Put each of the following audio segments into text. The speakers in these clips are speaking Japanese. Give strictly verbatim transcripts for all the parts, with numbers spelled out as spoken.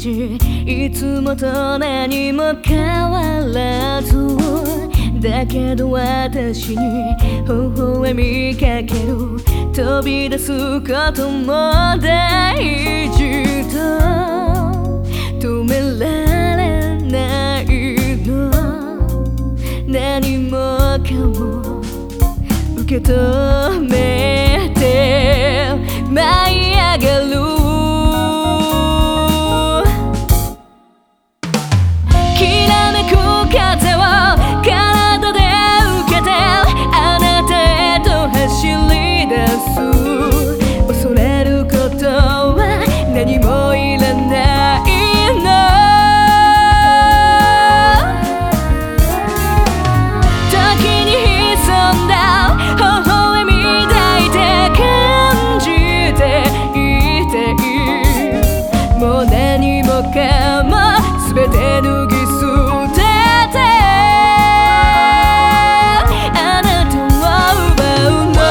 じいつもと何も変わらずだけど私に微笑みかける飛び出すことも大事と止められないの何もかも受け止めて舞い上がるきらめく風を体で受けてあなたへと走り出す恐れることは何もいらないの時に潜んだ微笑み抱いて感じていていいもう何もかも全て脱ぎ捨ててあなたを奪うの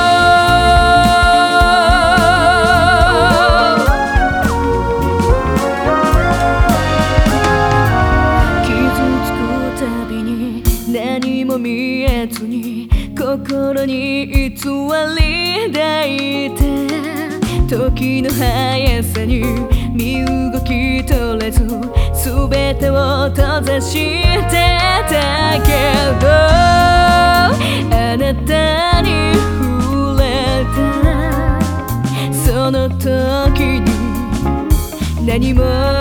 傷つくたびに何も見えずに心に偽り抱いて時の速さに身動き取れず全てを閉ざしてたけどあなたに触れたその時に何も